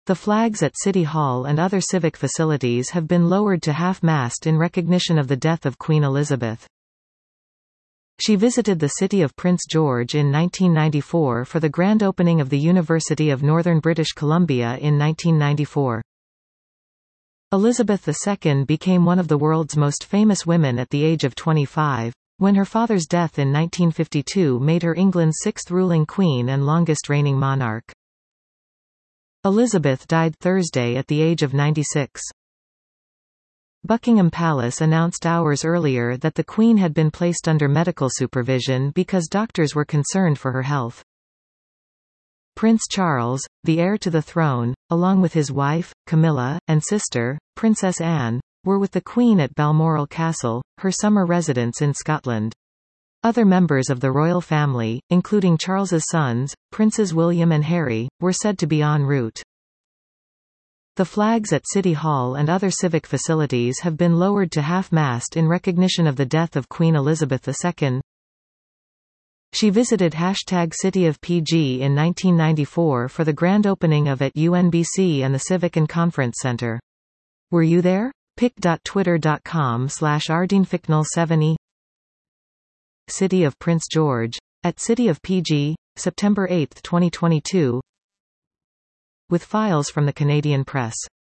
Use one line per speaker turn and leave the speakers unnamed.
The flags at City Hall and other civic facilities have been lowered to half-mast in recognition of the death of Queen Elizabeth. She visited the city of Prince George in 1994 for the grand opening of the University of Northern British Columbia in 1994. Elizabeth II became one of the world's most famous women at the age of 25, when her father's death in 1952 made her England's sixth ruling queen and longest reigning monarch. Elizabeth died Thursday at the age of 96. Buckingham Palace announced hours earlier that the Queen had been placed under medical supervision because doctors were concerned for her health. Prince Charles, the heir to the throne, along with his wife, Camilla, and sister, Princess Anne, were with the Queen at Balmoral Castle, her summer residence in Scotland. Other members of the royal family, including Charles's sons, Princes William and Harry, were said to be en route. The flags at City Hall and other civic facilities have been lowered to half-mast in recognition of the death of Queen Elizabeth II. She visited #CityOfPG in 1994 for the grand opening of at UNBC and the Civic and Conference Center. Were you there? pic.twitter.com/ardeenficnal7e City of Prince George. At City of PG, September 8, 2022. With files from the Canadian Press.